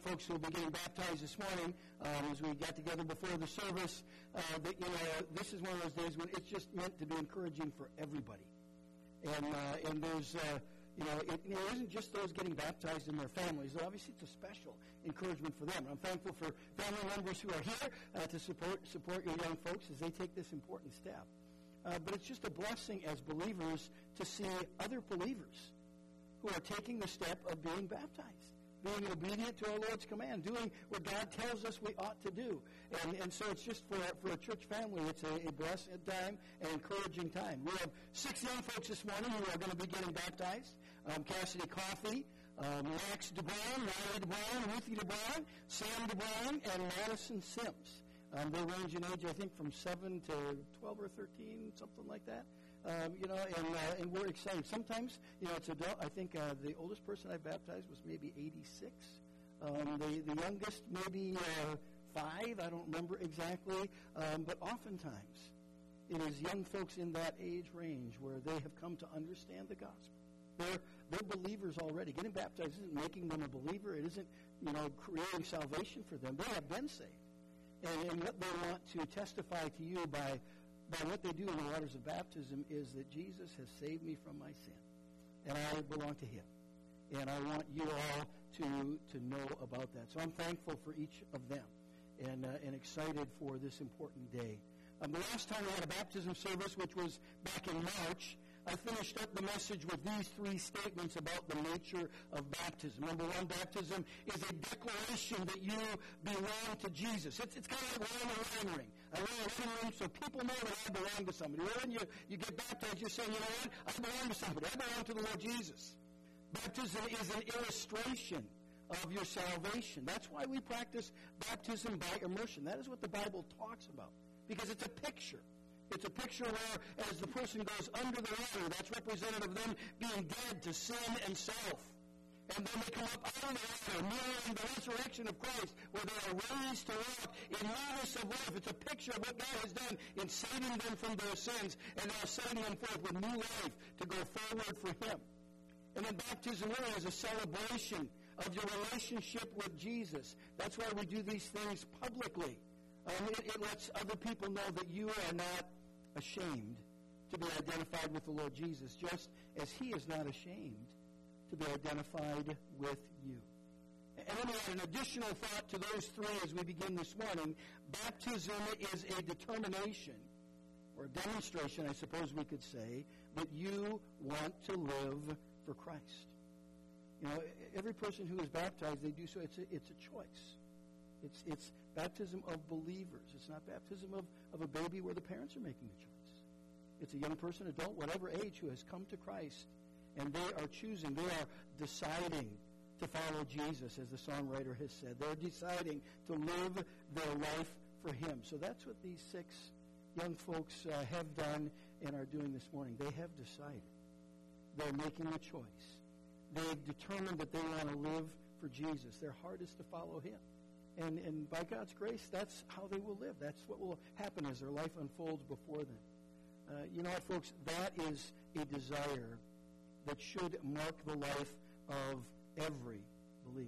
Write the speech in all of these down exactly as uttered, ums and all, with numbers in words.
folks who will be getting baptized this morning, um, as we got together before the service, uh, that, you know, this is one of those days when it's just meant to be encouraging for everybody. And uh, and there's, uh, you know, it, it isn't just those getting baptized in their families. Obviously, it's a special encouragement for them. And I'm thankful for family members who are here uh, to support support your young folks as they take this important step. Uh, but it's just a blessing as believers to see other believers who are taking the step of being baptized, being obedient to our Lord's command, doing what God tells us we ought to do. And, and so it's just for, for a church family, it's a, a blessed time, an encouraging time. We have six young folks this morning who are going to be getting baptized. Um, Cassidy Coffey, um, Max DeBron, Riley DeBron, Ruthie DeBron, Sam DeBron, and Madison Sims. Um, they range in age, I think, from seven to twelve or thirteen, something like that. Um, you know, and uh, and we're excited. Sometimes, you know, it's adult. I think uh, the oldest person I baptized was maybe eighty-six. Um, the the youngest maybe uh, five. I don't remember exactly. Um, but oftentimes, it is young folks in that age range where they have come to understand the gospel. They're they're believers already. Getting baptized isn't making them a believer. It isn't, you know, creating salvation for them. They have been saved. And, and what they want to testify to you by, by what they do in the waters of baptism is that Jesus has saved me from my sin. And I belong to him. And I want you all to, to know about that. So I'm thankful for each of them and, uh, and excited for this important day. Um, the last time we had a baptism service, which was back in March, I finished up the message with these three statements about the nature of baptism. Number one, baptism is a declaration that you belong to Jesus. It's, it's kind of like wearing a wedding ring. I wear a wedding ring so people know that I belong to somebody. When you, you get baptized, you're saying, you know what? I belong to somebody. I belong to the Lord Jesus. Baptism is an illustration of your salvation. That's why we practice baptism by immersion. That is what the Bible talks about, because it's a picture. It's a picture where, as the person goes under the water, that's representative of them being dead to sin and self. And then they come up out of the water, mirroring the resurrection of Christ, where they are raised to walk in newness of life. It's a picture of what God has done in saving them from their sins, and now setting them forth with new life to go forward for him. And then baptism really is a celebration of your relationship with Jesus. That's why we do these things publicly. Um, it, it lets other people know that you are not ashamed to be identified with the Lord Jesus, just as he is not ashamed to be identified with you. And let me add an additional thought to those three as we begin this morning. Baptism is a determination, or a demonstration, I suppose we could say, that you want to live for Christ. You know, every person who is baptized, they do so. It's a, it's a choice. It's it's baptism of believers. It's not baptism of, of a baby where the parents are making the choice. It's a young person, adult, whatever age, who has come to Christ, and they are choosing, they are deciding to follow Jesus, as the songwriter has said. They're deciding to live their life for him. So that's what these six young folks uh, have done and are doing this morning. They have decided. They're making a choice. They've determined that they want to live for Jesus. Their heart is to follow him. And, and by God's grace, that's how they will live. That's what will happen as their life unfolds before them. Uh, you know what, folks? That is a desire that should mark the life of every believer.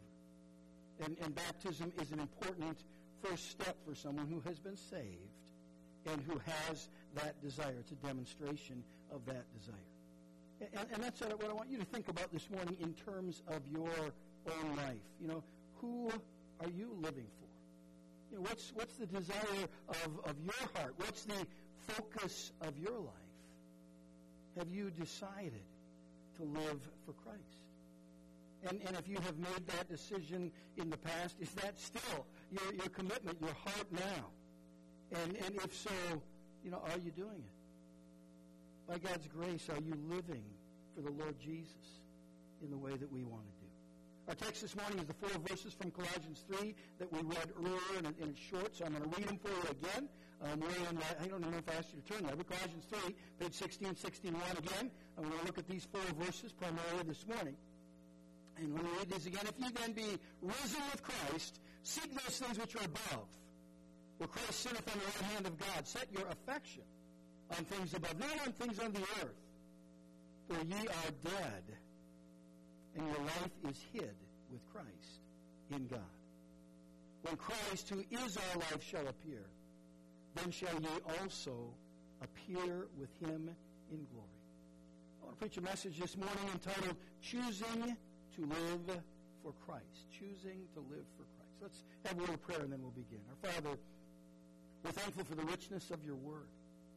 And, and baptism is an important first step for someone who has been saved and who has that desire. It's a demonstration of that desire. And, and that's what I want you to think about this morning in terms of your own life. You know, who are you living for? You know, what's what's the desire of, of your heart? What's the focus of your life? Have you decided to live for Christ? And and if you have made that decision in the past, is that still your, your commitment, your heart now? And and if so, you know, are you doing it? By God's grace, are you living for the Lord Jesus in the way that we want to do? Our text this morning is the four verses from Colossians three that we read earlier, and, and it's short, so I'm going to read them for you again. Um, we're in, I don't know if I asked you to turn there, but Colossians three, page sixteen, sixty-one again. I'm going to look at these four verses primarily this morning. And when we read these again, if you then be risen with Christ, seek those things which are above, where Christ sitteth on the right hand of God. Set your affection on things above, not on things on the earth. For ye are dead, and your life is hid with Christ in God. when Christ, who is our life, shall appear, then shall ye also appear with him in glory. I want to preach a message this morning entitled, Choosing to Live for Christ. Choosing to live for Christ. Let's have a little prayer and then we'll begin. Our Father, we're thankful for the richness of your word.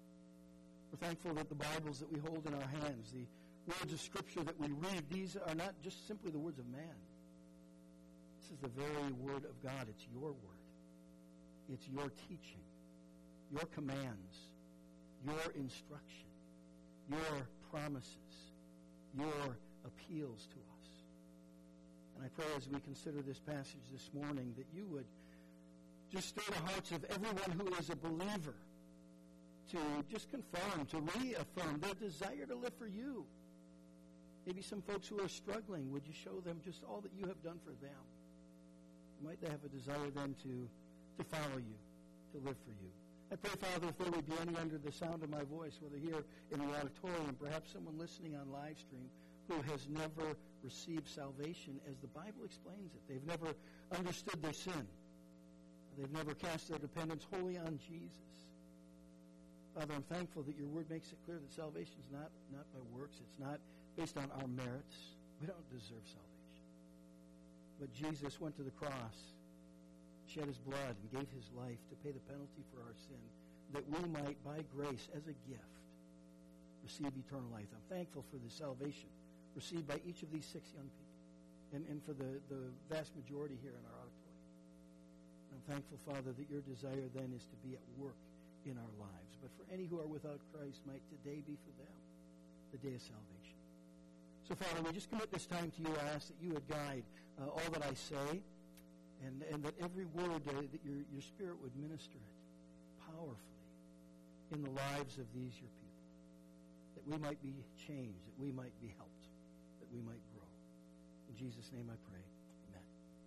We're thankful that the Bibles that we hold in our hands, the words of Scripture that we read, these are not just simply the words of man. This is the very word of God. It's your word. It's your teaching, your commands, your instruction, your promises, your appeals to us. And I pray as we consider this passage this morning that you would just stir the hearts of everyone who is a believer to just confirm, to reaffirm their desire to live for you. Maybe some folks who are struggling, would you show them just all that you have done for them? Might they have a desire then to, to follow you, to live for you? I pray, Father, if there would be any under the sound of my voice, whether here in the auditorium, perhaps someone listening on live stream who has never received salvation as the Bible explains it. They've never understood their sin. They've never cast their dependence wholly on Jesus. Father, I'm thankful that your word makes it clear that salvation is not, not by works. It's not based on our merits. We don't deserve salvation. But Jesus went to the cross, shed his blood, and gave his life to pay the penalty for our sin, that we might, by grace, as a gift, receive eternal life. I'm thankful for the salvation received by each of these six young people, and, and for the, the vast majority here in our auditorium. And I'm thankful, Father, that your desire then is to be at work in our lives. But for any who are without Christ, might today be for them the day of salvation. So, Father, we just commit this time to you. I ask that you would guide uh, all that I say, and, and that every word, uh, that your, your Spirit would minister it powerfully in the lives of these your people, that we might be changed, that we might be helped, that we might grow. In Jesus' name I pray. Amen.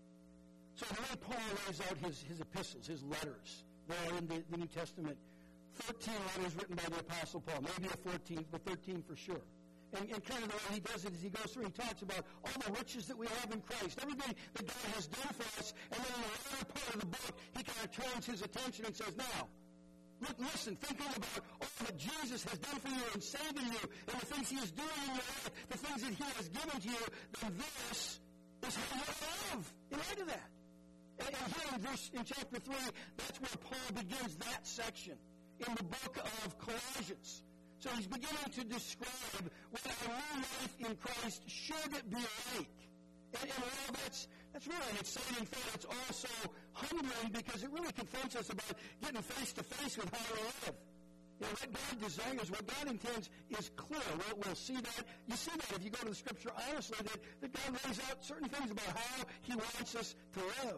So the way Paul lays out his, his epistles, his letters, there in the, the New Testament, thirteen letters written by the Apostle Paul, maybe a fourteenth, but thirteen for sure. And, and kind of the way he does it is he goes through and he talks about all the riches that we have in Christ, everything that God has done for us, and then in the latter part of the book, he kind of turns his attention and says, now, look, listen, thinking about all that Jesus has done for you and saving you, and the things he is doing in your life, the things that he has given to you, then this is how you live in light of that. And, and here in, verse, in chapter three, that's where Paul begins that section in the book of Colossians. So he's beginning to describe what our new life in Christ should be like. And, and while that's, that's really an exciting thought, it's also humbling because it really confronts us about getting face-to-face with how we live. You know, what God desires, what God intends is clear. We'll, we'll see that. You see that if you go to the Scripture honestly, that, that God lays out certain things about how he wants us to live.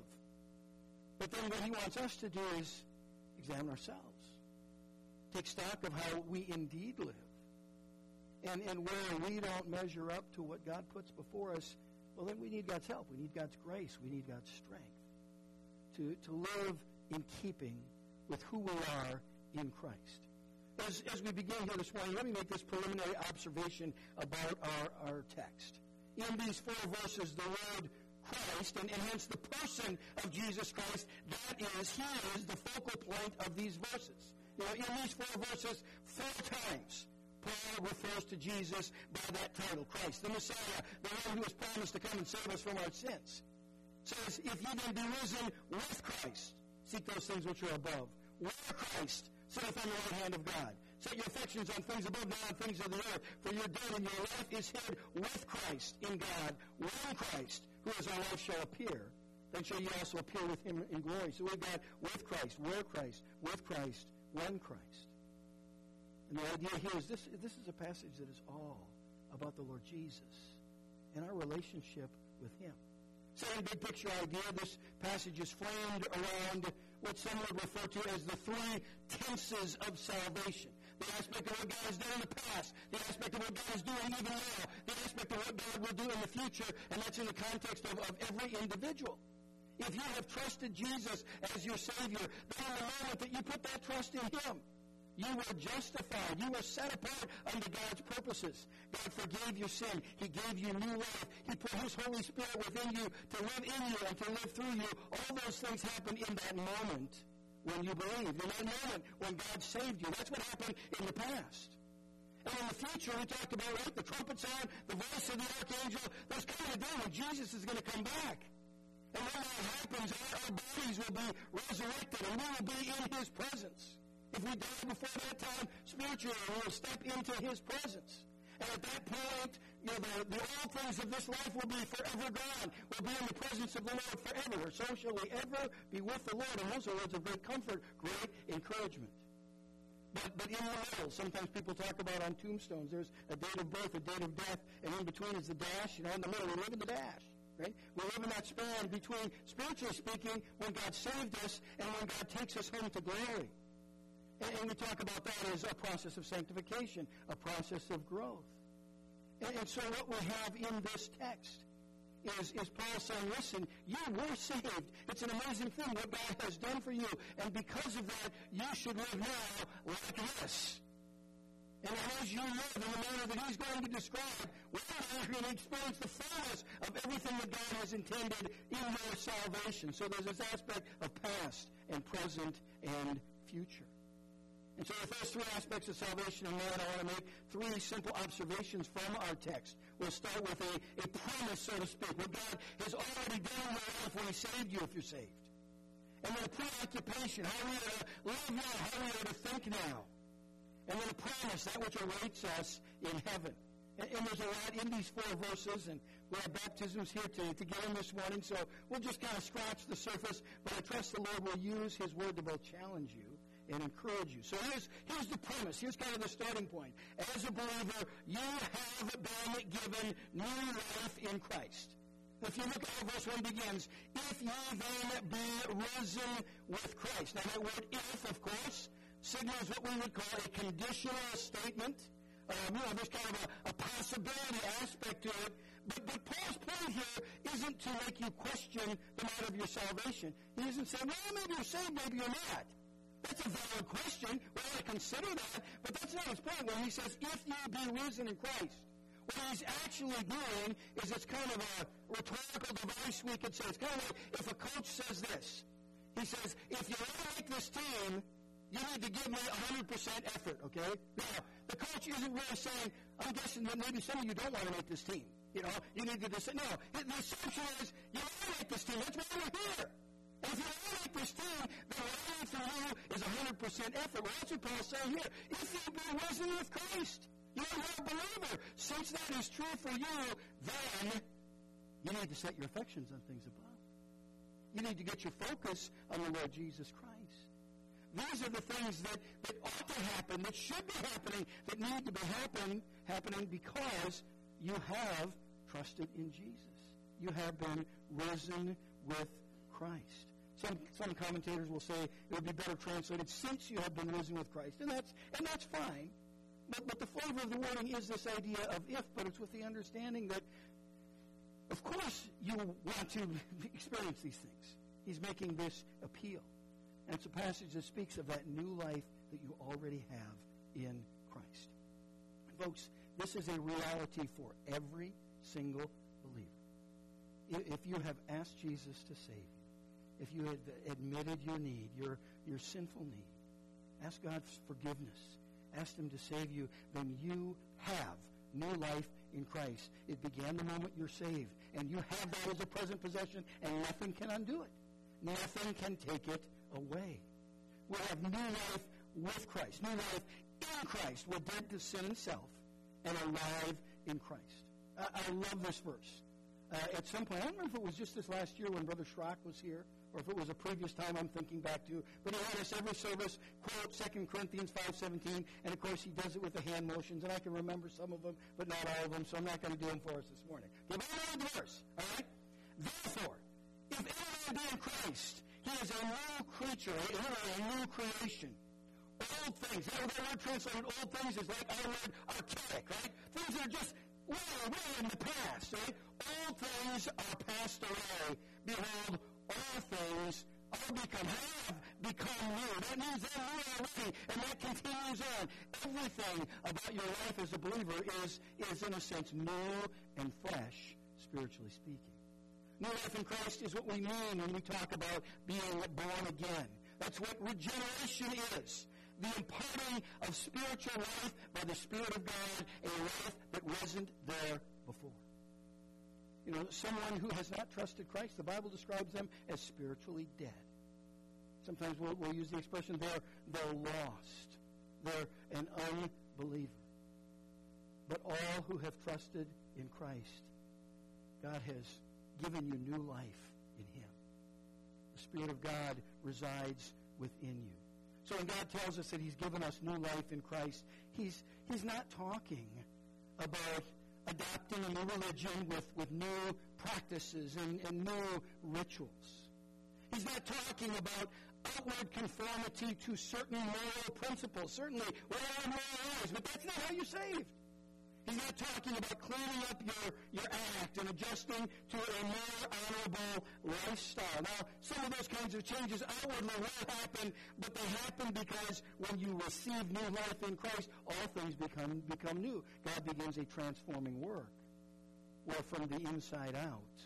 But then what he wants us to do is examine ourselves. Take stock of how we indeed live. And, and where we don't measure up to what God puts before us, well, then we need God's help. We need God's grace. We need God's strength to, to live in keeping with who we are in Christ. As, as we begin here this morning, let me make this preliminary observation about our, our text. In these four verses, the word Christ, and, and hence the person of Jesus Christ, that is, he is the focal point of these verses. You know, in these four verses, four times, Paul refers to Jesus by that title, Christ, the Messiah, the one who has promised to come and save us from our sins. It says, if ye then be risen with Christ, seek those things which are above. Where Christ sitteth on the right hand of God. Set your affections on things above, not on things of the earth. For your dead and your life is hid with Christ in God. When Christ, who is our life, shall appear, then shall ye also appear with him in glory. So we've got with Christ, where Christ, with Christ, when Christ. And the idea here is this, this is a passage that is all about the Lord Jesus and our relationship with him. Same big picture idea, this passage is framed around what some would refer to as the three tenses of salvation. The aspect of what God has done in the past, the aspect of what God is doing even now, the aspect of what God will do in the future, and that's in the context of, of every individual. If you have trusted Jesus as your Savior, then in the moment that you put that trust in him, You were justified. You were set apart under God's purposes. God forgave your sin. He gave you new life. He put His Holy Spirit within you to live in you and to live through you. All those things happened in that moment when you believed. In that moment when God saved you. That's what happened in the past. And in the future, we talked about, right, the trumpet sound, the voice of the archangel. There's coming a day when Jesus is going to come back. And when that happens, our bodies will be resurrected and we will be in His presence. If we die before that time, spiritually, we will step into His presence. And at that point, you know, the, the old things of this life will be forever gone. We'll be in the presence of the Lord forever. So shall we ever be with the Lord. And those are words of great comfort, great encouragement. But, but in the middle, sometimes people talk about on tombstones, there's a date of birth, a date of death, and in between is the dash. You know, in the middle, we live in the dash. Right? We live in that span between, spiritually speaking, when God saved us and when God takes us home to glory. And, and we talk about that as a process of sanctification, a process of growth. And, and so what we have in this text is, is Paul saying, listen, you were saved. It's an amazing thing what God has done for you. And because of that, you should live now like this. And as you live in the manner that He's going to describe, we're going to experience the fullness of everything that God has intended in your salvation. So there's this aspect of past and present and future. And so the first three aspects of salvation and man, I want to make three simple observations from our text. We'll start with a, a promise, so to speak, what God has already done in your life when He saved you, if you're saved. And then a preoccupation, how we are to live now, how we are to think now. And then a promise, that which awaits us in heaven. And, and there's a lot in these four verses, and we have baptisms here to, to get in this morning, so we'll just kind of scratch the surface, but I trust the Lord will use His word to both challenge you and encourage you. So here's, here's the premise. Here's kind of the starting point. As a believer, you have been given new life in Christ. If you look at how verse one begins, if ye then be risen with Christ. Now that word if, of course, signals what we would call a conditional statement. Um, you know, there's kind of a, a possibility aspect to it. But, but Paul's point here isn't to make you question the matter of your salvation. He isn't saying, well, maybe you're saved, maybe you're not. That's a valid question. We ought to consider that. But that's not his point when he says, if you be risen in Christ. What he's actually doing is it's kind of a rhetorical device, we could say. It's kind of like if a coach says this. He says, if you want to make this team, you need to give me one hundred percent effort, okay? Now, the coach isn't really saying, I'm guessing that maybe some of you don't want to make this team. You know, you need to just say, no, the assumption is you want to make this team. That's why we're here. And if you want to make this team, then what I need from you is one hundred percent effort. Well, that's what Paul's saying here. If you be risen with Christ, you're a believer. Since that is true for you, then you need to set your affections on things above. You need to get your focus on the Lord Jesus Christ. These are the things that, that ought to happen, that should be happening, that need to be happen, happening because you have trusted in Jesus. You have been risen with Christ. Some, some commentators will say it would be better translated, since you have been risen with Christ. And that's, and that's fine. But, but the flavor of the wording is this idea of if, but it's with the understanding that, of course, you want to experience these things. He's making this appeal. And it's a passage that speaks of that new life that you already have in Christ. Folks, this is a reality for every single believer. If you have asked Jesus to save you, if you have admitted your need, your, your sinful need, ask God's forgiveness, ask Him to save you, then you have new life in Christ. It began the moment you're saved, and you have that as a present possession, and nothing can undo it. Nothing can take it away. We have new life with Christ, new life in Christ. We're dead to sin and self and alive in Christ. I, I love this verse. Uh, at some point, I don't remember if it was just this last year when Brother Schrock was here, or if it was a previous time I'm thinking back to, but he had us every service quote Second Corinthians five seventeen, and of course he does it with the hand motions, and I can remember some of them, but not all of them, so I'm not going to do them for us this morning. Okay, but I know the verse, all right? Therefore, if anyone be in Christ, he is a new creature, a new creation. Old things, you know, that word translated old things is like our word archaic, right? Things that are just way, way in the past, right? Old things are passed away. Behold, all things are become, have become new. That means they're new already. beginning, and that continues on. Everything about your life as a believer is, is in a sense, new and fresh, spiritually speaking. New life in Christ is what we mean when we talk about being born again. That's what regeneration is. The imparting of spiritual life by the Spirit of God, a life that wasn't there before. You know, someone who has not trusted Christ, the Bible describes them as spiritually dead. Sometimes we'll, we'll use the expression, they're, they're lost. They're an unbeliever. But all who have trusted in Christ, God has given you new life in Him. The Spirit of God resides within you. So when God tells us that He's given us new life in Christ, He's, he's not talking about adopting a new religion with, with new practices and, and new rituals. He's not talking about outward conformity to certain moral principles. Certainly, we're all moral lives, but that's not how you're saved. He's not talking about cleaning up your, your act and adjusting to a more honorable lifestyle. Now, some of those kinds of changes outwardly will happen, but they happen because when you receive new life in Christ, all things become, become new. God begins a transforming work, where from the inside out,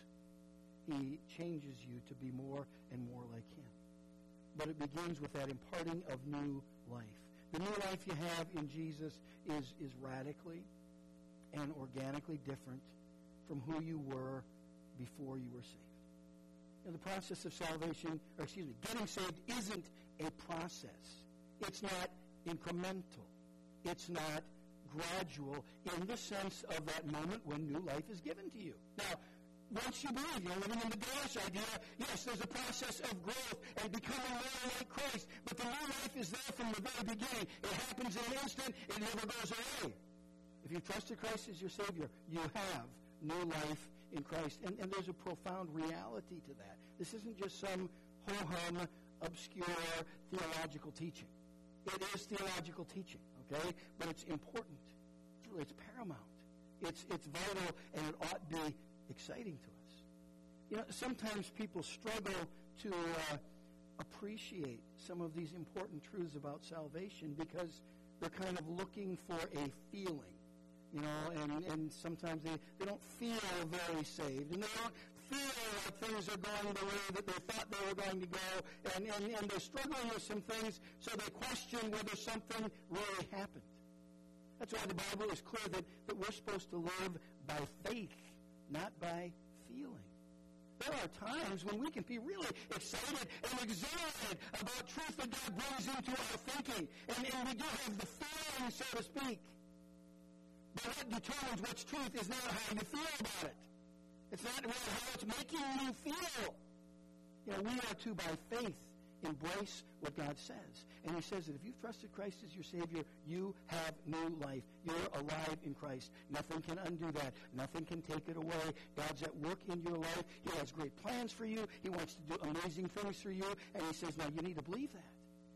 He changes you to be more and more like Him. But it begins with that imparting of new life. The new life you have in Jesus is, is radically and organically different from who you were before you were saved. You know, the process of salvation, or excuse me, getting saved isn't a process. It's not incremental. It's not gradual in the sense of that moment when new life is given to you. Now, once you believe, you're living in the Gaulish idea, yes, there's a process of growth and becoming more like Christ, but the new life is there from the very beginning. It happens in an instant. It never goes away. If you trusted Christ as your Savior, you have new life in Christ. And, and there's a profound reality to that. This isn't just some ho-hum, obscure theological teaching. It is theological teaching, okay? But it's important. It's, really, it's paramount. It's, it's vital, and it ought to be exciting to us. You know, sometimes people struggle to uh, appreciate some of these important truths about salvation because they're kind of looking for a feeling. You know, and, and sometimes they, they don't feel very saved, and they don't feel like things are going the way that they thought they were going to go, and, and, and they're struggling with some things, so they question whether something really happened. That's why the Bible is clear that, that we're supposed to live by faith, not by feeling. There are times when we can be really excited and exhilarated about truth that God brings into our thinking, and, and we do have the feeling, so to speak. But what determines what's truth is not how you feel about it. It's not really how it's making you feel. You know, we are to, by faith, embrace what God says. And He says that if you've trusted Christ as your Savior, you have new life. You're alive in Christ. Nothing can undo that. Nothing can take it away. God's at work in your life. He has great plans for you. He wants to do amazing things for you. And He says, now you need to believe that.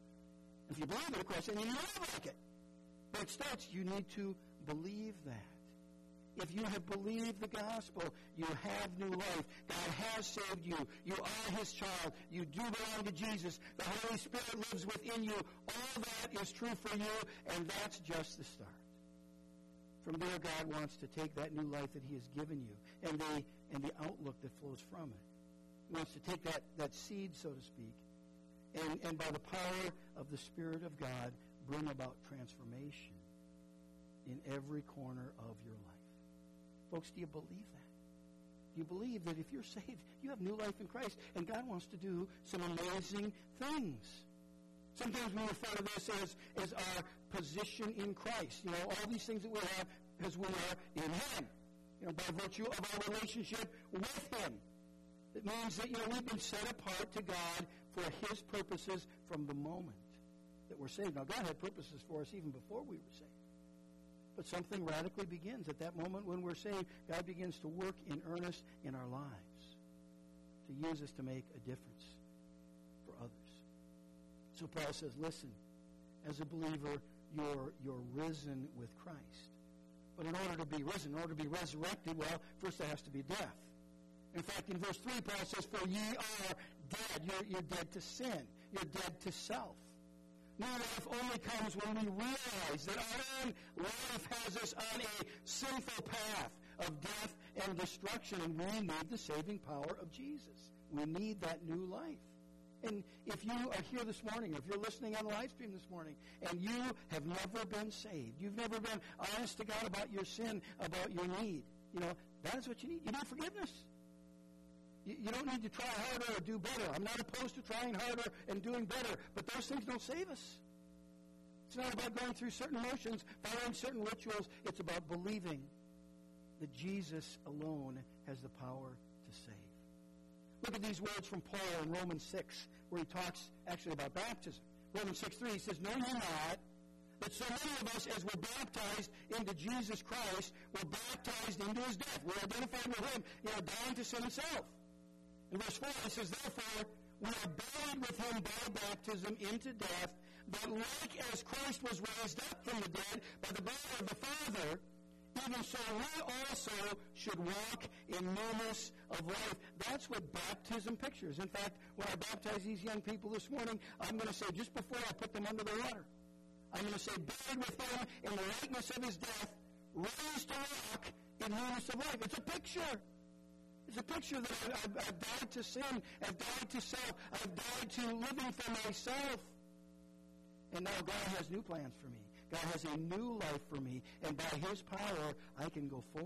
If you believe it, of course, then you live like it. But it starts, you need to believe that. If you have believed the gospel, you have new life. God has saved you. You are His child. You do belong to Jesus. The Holy Spirit lives within you. All that is true for you, and that's just the start. From there, God wants to take that new life that He has given you and the, and the outlook that flows from it. He wants to take that, that seed, so to speak, and, and by the power of the Spirit of God, bring about transformation in every corner of your life. Folks, do you believe that? Do you believe that if you're saved, you have new life in Christ, and God wants to do some amazing things? Sometimes we refer to this as, as our position in Christ. You know, all these things that we have as we are in Him. You know, by virtue of our relationship with Him. It means that, you know, we've been set apart to God for His purposes from the moment that we're saved. Now, God had purposes for us even before we were saved. But something radically begins at that moment when we're saved. God begins to work in earnest in our lives to use us to make a difference for others. So Paul says, listen, as a believer, you're, you're risen with Christ. But in order to be risen, in order to be resurrected, well, first there has to be death. In fact, in verse three, Paul says, for ye are dead. You're, you're dead to sin. You're dead to self. New life only comes when we realize that our own life has us on a sinful path of death and destruction, and we need the saving power of Jesus. We need that new life. And if you are here this morning, or if you're listening on the live stream this morning, and you have never been saved, you've never been honest to God about your sin, about your need, you know, that is what you need. You need forgiveness. You, you don't need to try harder or do better. I'm not opposed to trying harder and doing better, but those things don't save us. It's not about going through certain motions, following certain rituals. It's about believing that Jesus alone has the power to save. Look at these words from Paul in Romans six, where he talks actually about baptism. Romans six three, he says, "Know ye not that so many of us, as were baptized into Jesus Christ, were baptized into his death." We're identified with him, you know, dying to sin itself. In verse four, he says, "Therefore, we are buried with him by baptism into death, that like as Christ was raised up from the dead by the glory of the Father, even so we also should walk in newness of life." That's what baptism pictures. In fact, when I baptize these young people this morning, I'm going to say, just before I put them under the water, I'm going to say, buried with him in the likeness of his death, raised to walk in newness of life. It's a picture. It's a picture that I've, I've, I've died to sin. I've died to self. I've died to living for myself. And now God has new plans for me. God has a new life for me. And by his power, I can go forward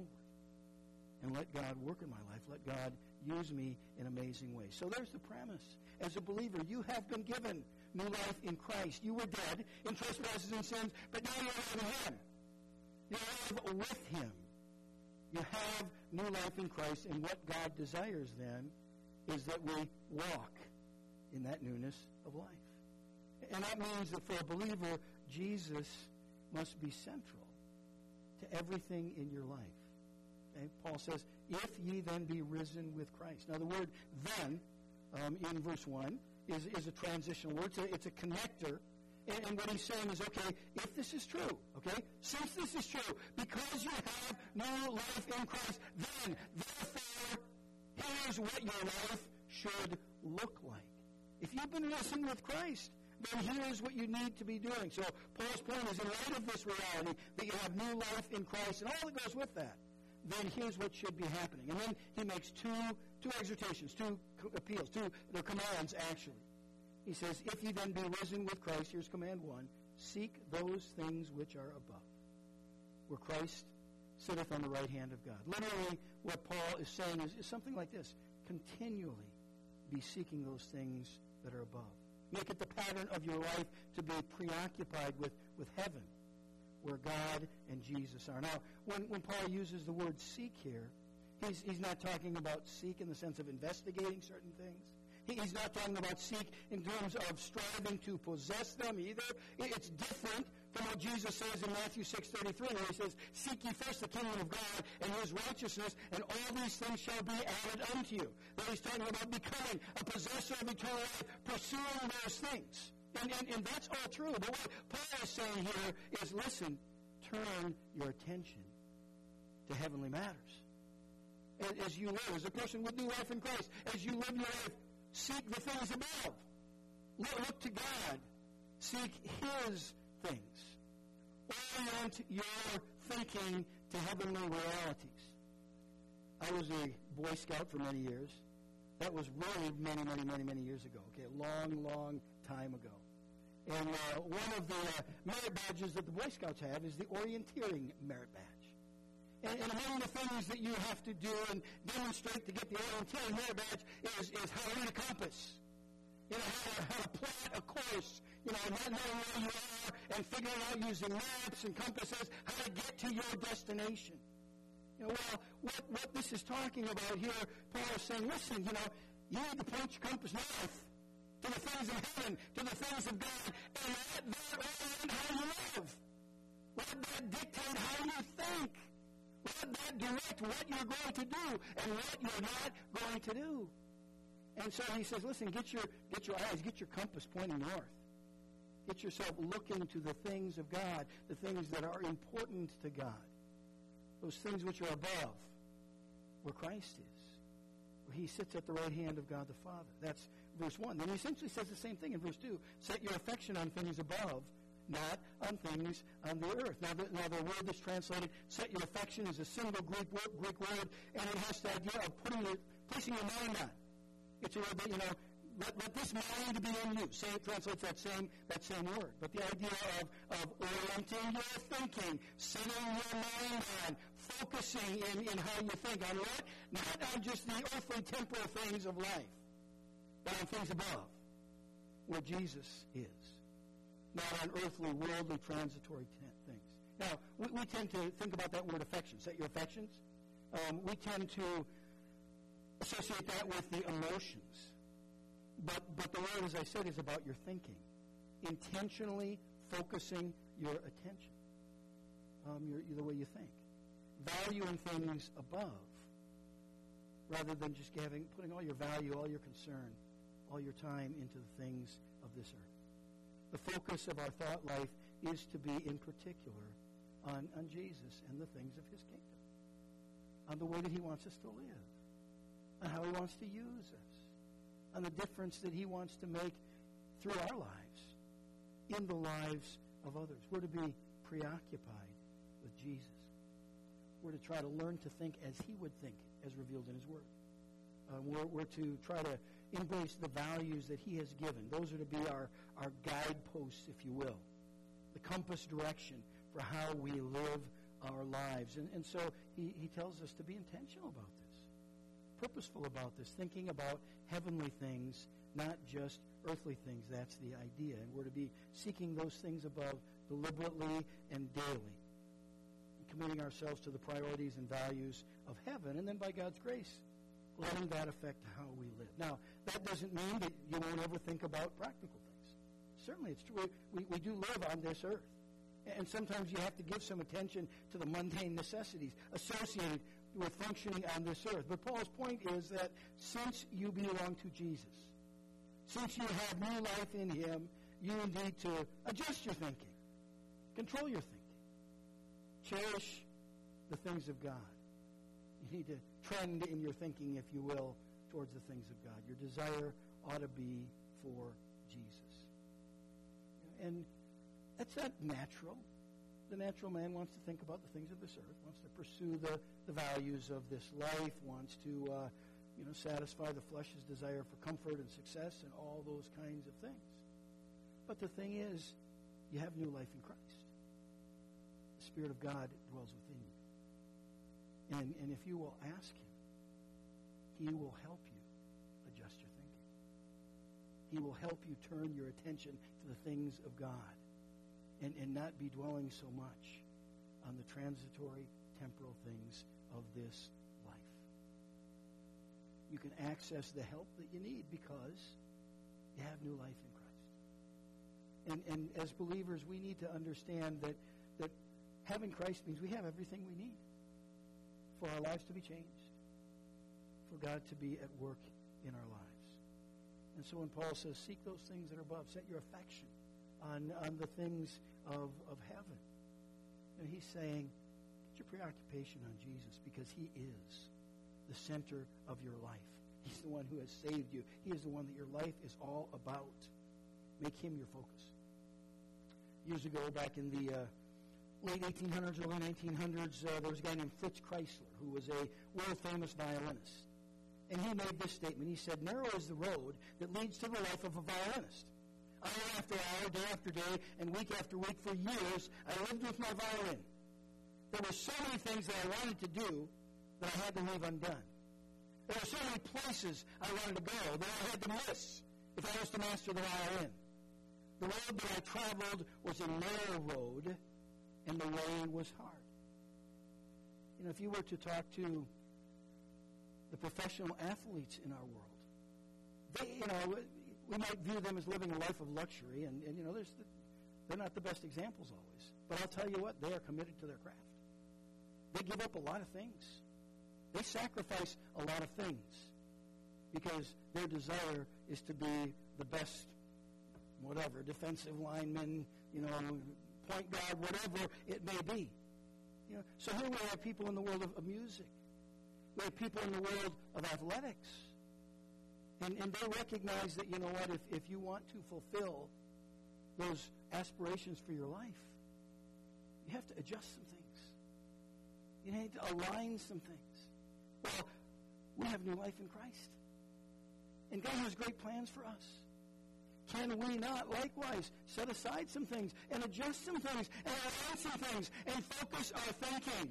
and let God work in my life. Let God use me in amazing ways. So there's the premise. As a believer, you have been given new life in Christ. You were dead in trespasses and sins, but now you live in him. You live with him. You have new life in Christ, and what God desires then is that we walk in that newness of life. And that means that for a believer, Jesus must be central to everything in your life. Okay? Paul says, "If ye then be risen with Christ." Now the word "then" um, in verse one is, is a transitional word. It's a, it's a connector. And, and what he's saying is, okay, if this is true, okay, since this is true, because you have new life in Christ, then, therefore, here's what your life should look like. If you've been risen with Christ, then here's what you need to be doing. So Paul's point is, in light of this reality, that you have new life in Christ and all that goes with that, then here's what should be happening. And then he makes two two exhortations, two appeals, two the commands, actually. He says, "If ye then be risen with Christ," here's command one, "seek those things which are above, where Christ sitteth on the right hand of God." Literally, what Paul is saying is, is something like this: continually be seeking those things that are above. Make it the pattern of your life to be preoccupied with, with heaven, where God and Jesus are. Now, when, when Paul uses the word seek here, he's, he's not talking about seek in the sense of investigating certain things. He, he's not talking about seek in terms of striving to possess them either. It, it's different from what Jesus says in Matthew six thirty-three, where he says, "Seek ye first the kingdom of God and his righteousness, and all these things shall be added unto you." Then he's talking about becoming a possessor of eternal life, pursuing those things. And, and, and that's all true. But what Paul is saying here is, listen, turn your attention to heavenly matters. As, as you live, as a person with new life in Christ, as you live your life, seek the things above. Look, look to God. Seek his things. Orient your thinking to heavenly realities. I was a Boy Scout for many years. That was really many, many, many, many years ago. Okay, a long, long time ago. And uh, one of the uh, merit badges that the Boy Scouts have is the orienteering merit badge. And, and among the things that you have to do and demonstrate to get the orienteering merit badge is, is how to read a compass. You know, how to, how to plot a course. You know, not knowing where you are and figuring out using maps and compasses how to get to your destination. You know, well, what, what this is talking about here, Paul is saying, listen, you know, you need to point your compass north to the things of heaven, to the things of God, and let that orient how you live. Let that dictate how you think. Let that direct what you're going to do and what you're not going to do. And so he says, listen, get your get your eyes, get your compass pointing north. Get yourself looking to the things of God, the things that are important to God. Those things which are above, where Christ is, where he sits at the right hand of God the Father. That's verse one. Then he essentially says the same thing in verse two. Set your affection on things above, not on things on the earth. Now, the, now the word that's translated, set your affection, is a single Greek word, Greek word, and it has the idea of putting your, placing your mind on. It's a word that, you know, let, let this mind be in you. Say it translates that same that same word. But the idea of, of orienting your thinking, setting your mind on, focusing in, in how you think. On what? Not on just the earthly, temporal things of life, but on things above, where Jesus is. Not on earthly, worldly, transitory t- things. Now, we, we tend to think about that word affection. Set your affections. Um, we tend to associate that with the emotions. But, but the word, as I said, is about your thinking. Intentionally focusing your attention. Um, your, the way you think. Valuing things above, rather than just having, putting all your value, all your concern, all your time into the things of this earth. The focus of our thought life is to be, in particular, on, on Jesus and the things of his kingdom, on the way that he wants us to live, on how he wants to use us, on the difference that he wants to make through our lives, in the lives of others. We're to be preoccupied with Jesus. We're to try to learn to think as he would think, as revealed in his word. Uh, we're, we're to try to embrace the values that he has given. Those are to be our, our guideposts, if you will, the compass direction for how we live our lives. And, and so he, he tells us to be intentional about this, purposeful about this, thinking about heavenly things, not just earthly things. That's the idea. And we're to be seeking those things above deliberately and daily, committing ourselves to the priorities and values of heaven, and then by God's grace, letting that affect how we live. Now, that doesn't mean that you won't ever think about practical things. Certainly, it's true. We, we do live on this earth. And sometimes you have to give some attention to the mundane necessities associated with functioning on this earth. But Paul's point is that since you belong to Jesus, since you have new life in him, you need to adjust your thinking, control your thinking, cherish the things of God. You need to trend in your thinking, if you will, towards the things of God. Your desire ought to be for Jesus. And that's not natural. The natural man wants to think about the things of this earth, wants to pursue the, the values of this life, wants to uh, you know, satisfy the flesh's desire for comfort and success and all those kinds of things. But the thing is, you have new life in Christ. The Spirit of God dwells within you. And, and if you will ask him, he will help you adjust your thinking. He will help you turn your attention to the things of God and, and not be dwelling so much on the transitory, temporal things of this life. You can access the help that you need because you have new life in Christ. And, and as believers, we need to understand that, that having Christ means we have everything we need for our lives to be changed, for God to be at work in our lives. And so when Paul says, seek those things that are above, set your affection on, on the things of, of heaven. And he's saying, get your preoccupation on Jesus because he is the center of your life. He's the one who has saved you. He is the one that your life is all about. Make him your focus. Years ago, back in the uh, late eighteen hundreds, early nineteen hundreds, uh, there was a guy named Fritz Kreisler who was a world-famous violinist. And he made this statement. He said, narrow is the road that leads to the life of a violinist. Hour after hour, day after day, and week after week, for years, I lived with my violin. There were so many things that I wanted to do that I had to leave undone. There were so many places I wanted to go that I had to miss if I was to master the violin. The road that I traveled was a narrow road, and the way was hard. You know, if you were to talk to the professional athletes in our world, they, you know, we might view them as living a life of luxury, and, and you know, there's the, they're not the best examples always. But I'll tell you what, they are committed to their craft. They give up a lot of things. They sacrifice a lot of things because their desire is to be the best, whatever, defensive lineman, you know, point guard, whatever it may be. You know, so here we have people in the world of, of music. We have people in the world of athletics. And, and they recognize that, you know what, if, if you want to fulfill those aspirations for your life, you have to adjust some things. You need to align some things. Well, we have new life in Christ. And God has great plans for us. Can we not likewise set aside some things and adjust some things and align some things and focus our thinking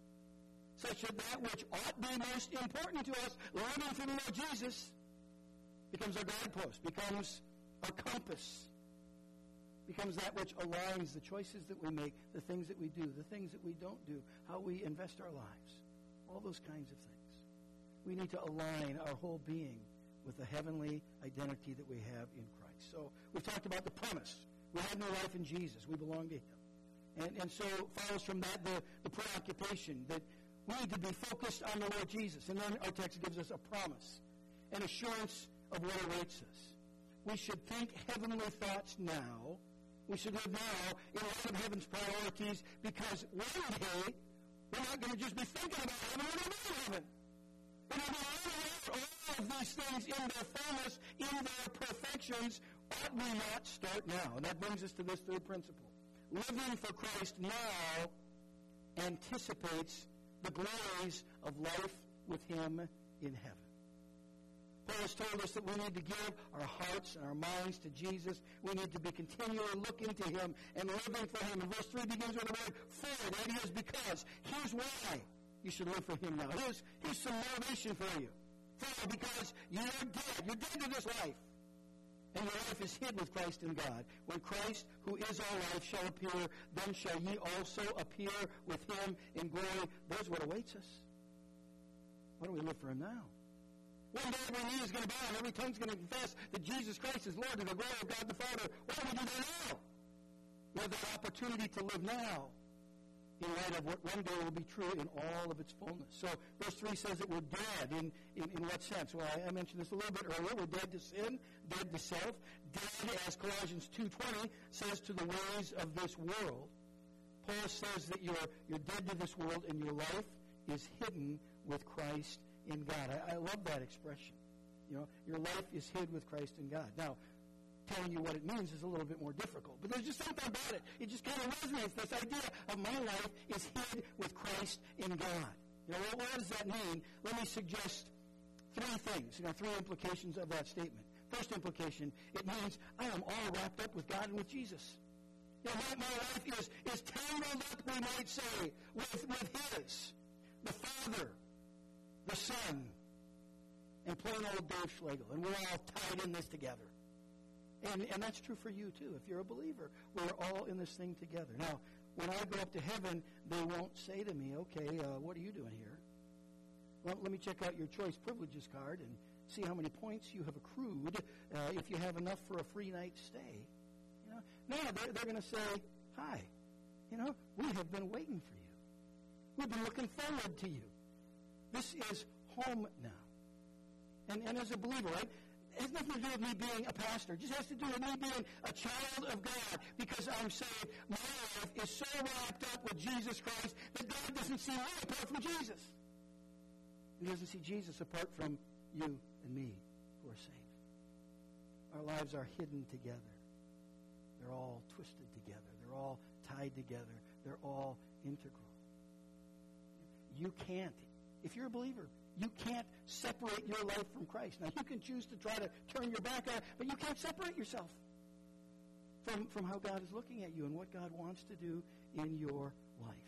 such that that which ought be most important to us, learning from the Lord Jesus, becomes our guidepost, becomes our compass, becomes that which aligns the choices that we make, the things that we do, the things that we don't do, how we invest our lives, all those kinds of things. We need to align our whole being with the heavenly identity that we have in Christ. So we've talked about the premise. We have new life in Jesus. We belong to Him. And, and so follows from that the, the preoccupation that we need to be focused on the Lord Jesus. And then our text gives us a promise, an assurance of what awaits us. We should think heavenly thoughts now. We should live now in light of heaven's priorities, because one day we're not going to just be thinking about heaven, we're going to be in heaven. We're going to be all of these things in their fullness, in their perfections. Ought we not start now? And that brings us to this third principle. Living for Christ now anticipates the glories of life with Him in heaven. Paul has told us that we need to give our hearts and our minds to Jesus. We need to be continually looking to Him and living for Him. And verse three begins with the word for. That is because. Here's why you should live for Him now. Here's, here's some motivation for you. For, because you're dead. You're dead to this life. And your life is hid with Christ in God. When Christ, who is our life, shall appear, then shall ye also appear with Him in glory. There's what awaits us. Why do we live for Him now? One day every knee is going to bow and every tongue is going to confess that Jesus Christ is Lord to the glory of God the Father. Why do we do that now? We have the opportunity to live now in light of what one day will be true in all of its fullness. So verse three says that we're dead. In, in, in what sense? Well, I, I mentioned this a little bit earlier. We're dead to sin, dead to self, dead, as Colossians two twenty says, to the ways of this world. Paul says that you're, you're dead to this world and your life is hidden with Christ in God. I, I love that expression. You know, your life is hid with Christ in God. Now, telling you what it means is a little bit more difficult. But there's just something about it. It just kind of resonates. This idea of my life is hid with Christ in God. You know, what, what does that mean? Let me suggest three things, you know, three implications of that statement. First implication, it means I am all wrapped up with God and with Jesus. You know, my, my life is, is tangled up, we might say, with, with His. The Father, the Son, and plain old Dave Schlegel. And we're all tied in this together. And, and that's true for you, too. If you're a believer, we're all in this thing together. Now, when I go up to heaven, they won't say to me, okay, uh, what are you doing here? Well, let me check out your choice privileges card and see how many points you have accrued uh, if you have enough for a free night stay. You know? No, they're, they're going to say, hi, you know, we have been waiting for you. We've been looking forward to you. This is home now. And, and as a believer, right, it has nothing to do with me being a pastor. It just has to do with me being a child of God, because I'm saved. My life is so wrapped up with Jesus Christ that God doesn't see me apart from Jesus. He doesn't see Jesus apart from you and me who are saved. Our lives are hidden together. They're all twisted together. They're all tied together. They're all integral. You can't, if you're a believer, you can't separate your life from Christ. Now, you can choose to try to turn your back on it, but you can't separate yourself from, from how God is looking at you and what God wants to do in your life.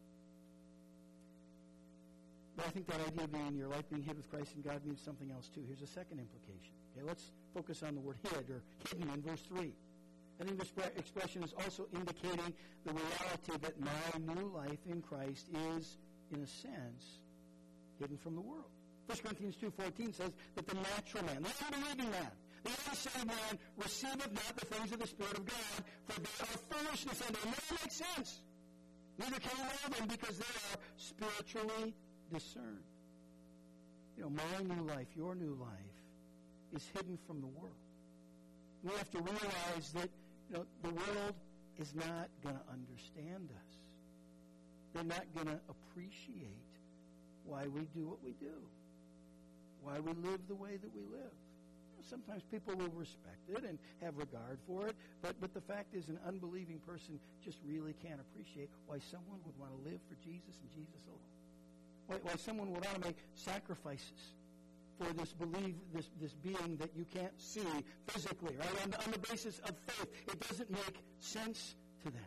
But I think that idea of being your life being hid with Christ in God means something else too. Here's a second implication. Okay, let's focus on the word hid or hidden in verse three. I think this expression is also indicating the reality that my new life in Christ is, in a sense, hidden from the world. First Corinthians two fourteen says that the natural man, the unbelieving man, the unsaved man, receiveth not the things of the Spirit of God, for they are foolishness unto him. That makes sense. Neither can you know them, because they are spiritually discerned. You know, my new life, your new life, is hidden from the world. We have to realize that, you know, the world is not going to understand us. They're not going to appreciate why we do what we do, why we live the way that we live. sometimes people will respect it and have regard for it, but, but the fact is an unbelieving person just really can't appreciate why someone would want to live for Jesus and Jesus alone. Why, why someone would want to make sacrifices for this believe this this being that you can't see physically, right? On the, on the basis of faith, it doesn't make sense to them.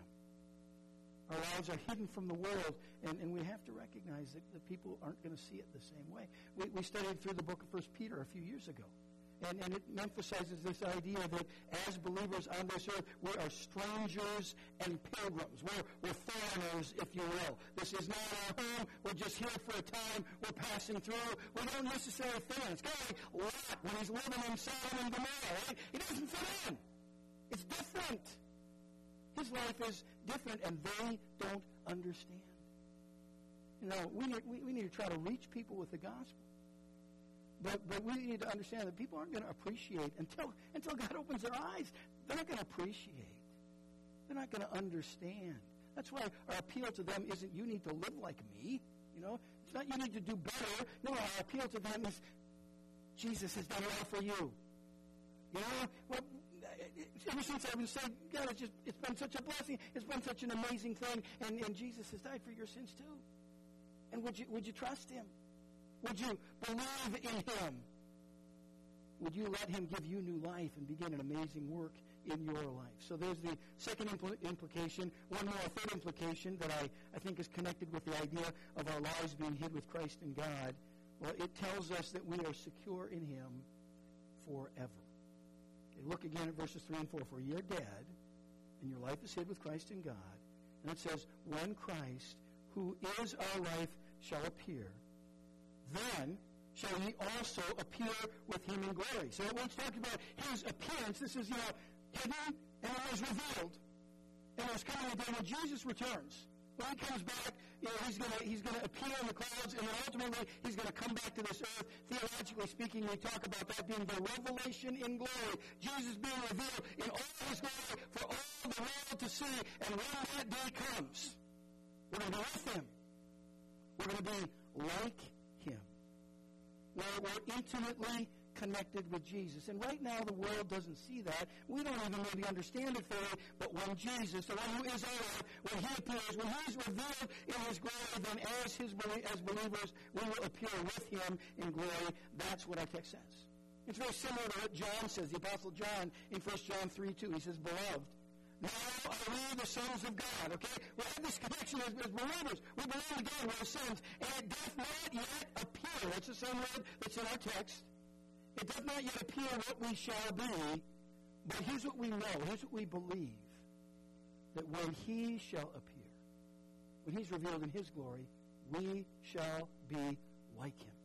Our lives are hidden from the world, and, and we have to recognize that the people aren't going to see it the same way. We, we studied through the book of First Peter a few years ago, and, and it emphasizes this idea that as believers on this earth, we are strangers and pilgrims. We're, we're foreigners, if you will. This is not our home. We're just here for a time. We're passing through. We don't necessarily fit in. It's kind of like Lot when he's living in Sodom and Gomorrah, right? He doesn't fit in. It's different. His life is different, and they don't understand. You know, we need, we, we need to try to reach people with the gospel. But but we need to understand that people aren't going to appreciate until until God opens their eyes. They're not going to appreciate. They're not going to understand. That's why our appeal to them isn't you need to live like me. You know, it's not you need to do better. No, our appeal to them is Jesus has done it all for you. You know, well, ever since I was saved, God, it's just it's been such a blessing. It's been such an amazing thing, and, and Jesus has died for your sins too. And would you would you trust Him? Would you believe in Him? Would you let Him give you new life and begin an amazing work in your life? So there's the second impl- implication. One more, a third implication that I, I think is connected with the idea of our lives being hid with Christ in God. Well, it tells us that we are secure in Him forever. Okay, look again at verses three and four. For you're dead, and your life is hid with Christ in God. And it says, when Christ, who is our life, shall appear, then shall He also appear with Him in glory. So when it's talking about His appearance, this is, you know, hidden and it was revealed. And there's coming a day when Jesus returns. When He comes back, you know, He's going to He's going to appear in the clouds, and then ultimately He's going to come back to this earth. Theologically speaking, we talk about that being the revelation in glory. Jesus being revealed in all His glory for all the world to see. And when that day comes, we're going to be with Him. We're going to be like Him. Where we're intimately connected with Jesus. And right now the world doesn't see that. We don't even maybe understand it fully, but when Jesus, the one who is our life, when He appears, when He's revealed in His glory, then as His as believers, we will appear with Him in glory. That's what our text says. It's very similar to what John says, the Apostle John in First John three two. He says, beloved, now are we the sons of God, okay? We have this connection as, as believers. We belong to God, we're sons, and it doth not yet appear. That's the same word that's in our text. It does not yet appear what we shall be, but here's what we know, here's what we believe, that when He shall appear, when He's revealed in His glory, we shall be like Him.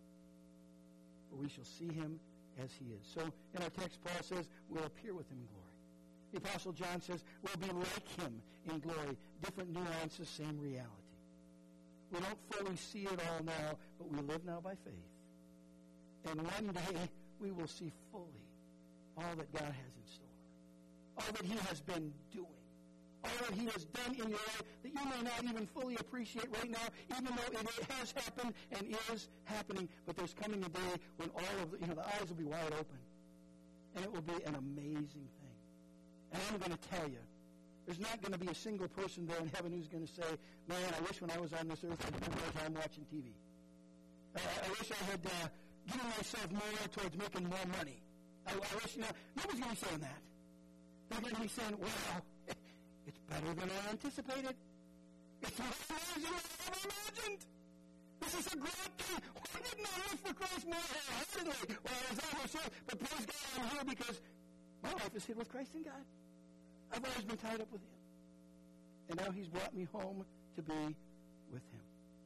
For we shall see Him as He is. So in our text, Paul says, we'll appear with Him in glory. The Apostle John says, we'll be like Him in glory. Different nuances, same reality. We don't fully see it all now, but we live now by faith. And one day, we will see fully all that God has in store. All that He has been doing. All that He has done in your life that you may not even fully appreciate right now, even though it has happened and is happening. But there's coming a day when all of the, you know, the eyes will be wide open. And it will be an amazing thing. And I'm going to tell you, there's not going to be a single person there in heaven who's going to say, man, I wish when I was on this earth I spent more time watching T V. I, I wish I had uh, given myself more towards making more money. I, I wish, you know, nobody's going to be saying that. They're going to be saying, wow, it's better than I anticipated. It's more amazing than I ever imagined. This is a great thing. Why didn't I live for Christ more wholeheartedly while I was on this earth? But praise God, I'm here because my life is hid with Christ in God. I've always been tied up with Him. And now He's brought me home to be with Him.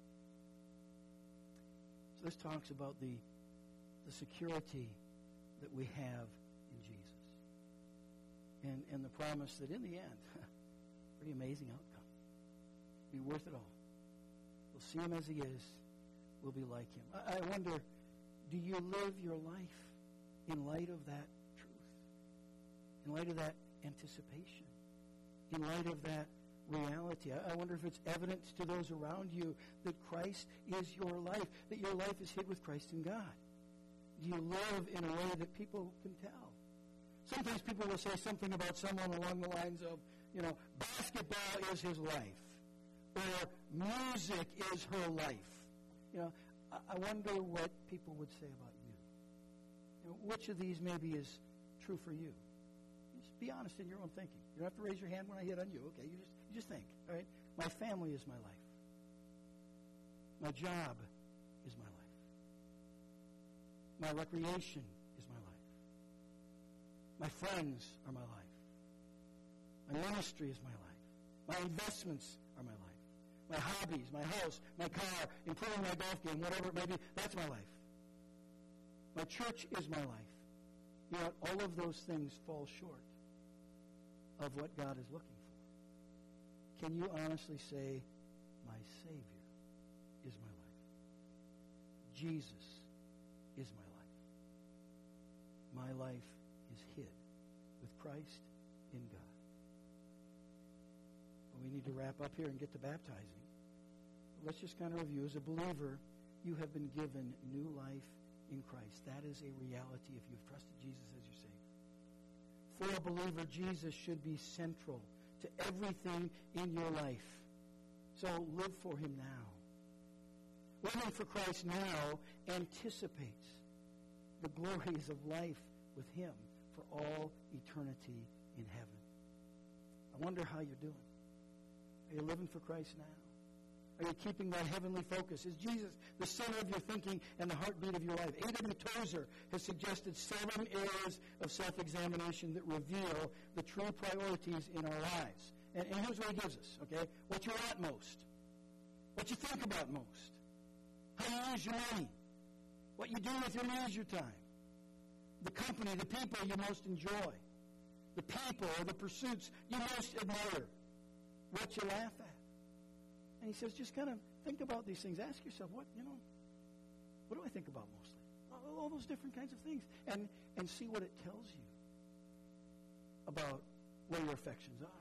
So this talks about the, the security that we have in Jesus. And, and the promise that in the end, pretty amazing outcome. Be worth it all. We'll see Him as He is. We'll be like Him. I, I wonder, do you live your life in light of that truth? In light of that anticipation, in light of that reality? I, I wonder if it's evidence to those around you that Christ is your life, that your life is hid with Christ in God. Do you live in a way that people can tell? Sometimes people will say something about someone along the lines of, you know, basketball is his life, or music is her life. You know, I, I wonder what people would say about you. You know, which of these maybe is true for you? Just be honest in your own thinking. You don't have to raise your hand when I hit on you. Okay, you just you just think. All right, my family is my life. My job is my life. My recreation is my life. My friends are my life. My ministry is my life. My investments are my life. My hobbies, my house, my car, improving my golf game, whatever it may be, that's my life. My church is my life. You know, all of those things fall short of what God is looking for. Can you honestly say, my Savior is my life? Jesus is my life. My life is hid with Christ in God. But we need to wrap up here and get to baptizing. Let's just kind of review. As a believer, you have been given new life in Christ. That is a reality if you've trusted Jesus as your Savior. For a believer, Jesus should be central to everything in your life. So live for him now. Living for Christ now anticipates the glories of life with him for all eternity in heaven. I wonder how you're doing. Are you living for Christ now? Are you keeping that heavenly focus? Is Jesus the center of your thinking and the heartbeat of your life? A W Tozer has suggested seven areas of self-examination that reveal the true priorities in our lives. And, and here's what he gives us, okay? What you want most. What you think about most. How you use your money. What you do with your leisure time. The company, the people you most enjoy. The people or the pursuits you most admire. What you laugh at. And he says, just kind of think about these things. Ask yourself, what, you know, what do I think about mostly? All, all those different kinds of things. And, and see what it tells you about where your affections are.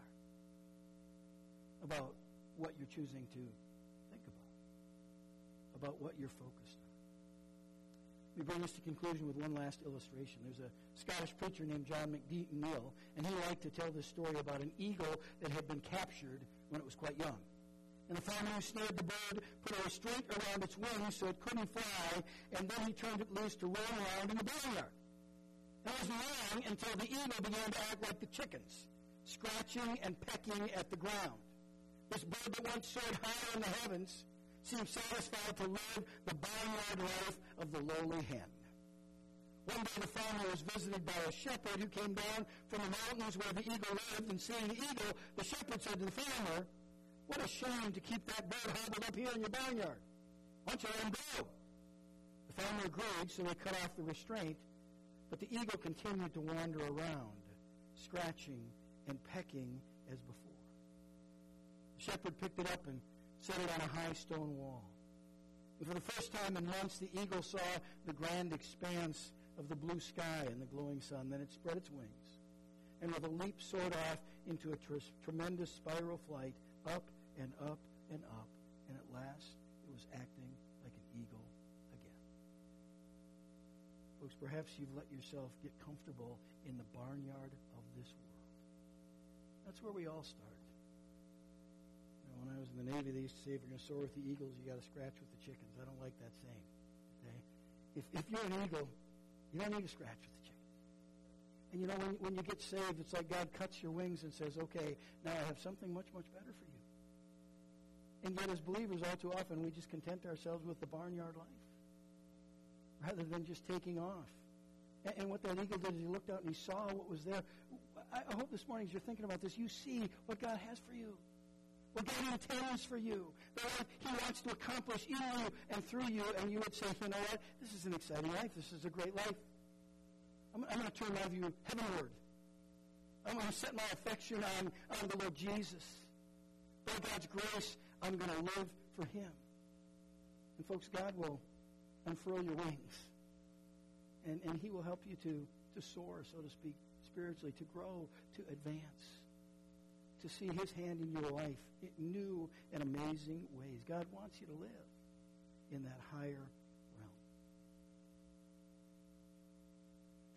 About what you're choosing to think about. About what you're focused on. We bring this to conclusion with one last illustration. There's a Scottish preacher named John McNeill, and he liked to tell this story about an eagle that had been captured when it was quite young. And the farmer who snared the bird put a restraint around its wings so it couldn't fly, and then he turned it loose to roam around in the barnyard. It wasn't long until the eagle began to act like the chickens, scratching and pecking at the ground. This bird that once soared high in the heavens seemed satisfied to live the barnyard life of the lowly hen. One day the farmer was visited by a shepherd who came down from the mountains where the eagle lived, and seeing the eagle, the shepherd said to the farmer, "What a shame to keep that bird hobbled up here in your barnyard. Why don't you let him go?" The farmer agreed, so they cut off the restraint, but the eagle continued to wander around, scratching and pecking as before. The shepherd picked it up and set it on a high stone wall. And for the first time in months, the eagle saw the grand expanse of the blue sky and the glowing sun. Then it spread its wings, and with a leap soared off into a tr- tremendous spiral flight, up and up and up, and at last it was acting like an eagle again. Folks, perhaps you've let yourself get comfortable in the barnyard of this world. That's where we all start. You know, when I was in the Navy, they used to say, if you're going to soar with the eagles, you got to scratch with the chickens. I don't like that saying. Okay? If, if you're an eagle, you don't need to scratch with the chickens. And you know, when, when you get saved, it's like God cuts your wings and says, okay, now I have something much, much better for you. And yet as believers, all too often, we just content ourselves with the barnyard life rather than just taking off. And, and what that eagle did is he looked out and he saw what was there. I, I hope this morning as you're thinking about this, you see what God has for you, what God intends for you, the life he wants to accomplish in you and through you, and you would say, you know what, this is an exciting life. This is a great life. I'm, I'm going to turn my view heavenward. I'm going to set my affection on, on the Lord Jesus. By God's grace, I'm going to live for him. And folks, God will unfurl your wings. And, and he will help you to, to soar, so to speak, spiritually, to grow, to advance, to see his hand in your life in new and amazing ways. God wants you to live in that higher realm.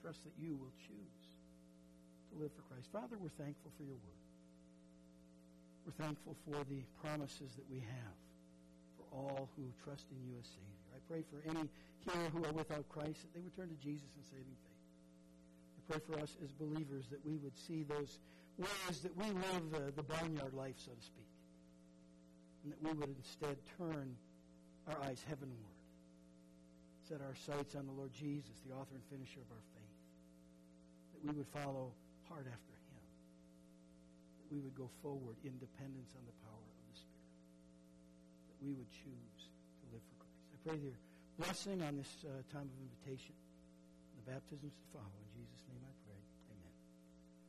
trust that you will choose to live for Christ. Father, we're thankful for your word. We're thankful for the promises that we have for all who trust in you as Savior. I pray for any here who are without Christ that they would turn to Jesus in saving faith. I pray for us as believers that we would see those ways that we live uh, the barnyard life, so to speak, and that we would instead turn our eyes heavenward, set our sights on the Lord Jesus, the author and finisher of our faith, that we would follow hard after him, that we would go forward in dependence on the power of the Spirit, that we would choose to live for Christ. I pray your blessing on this uh, time of invitation, and the baptisms to follow. In Jesus' name I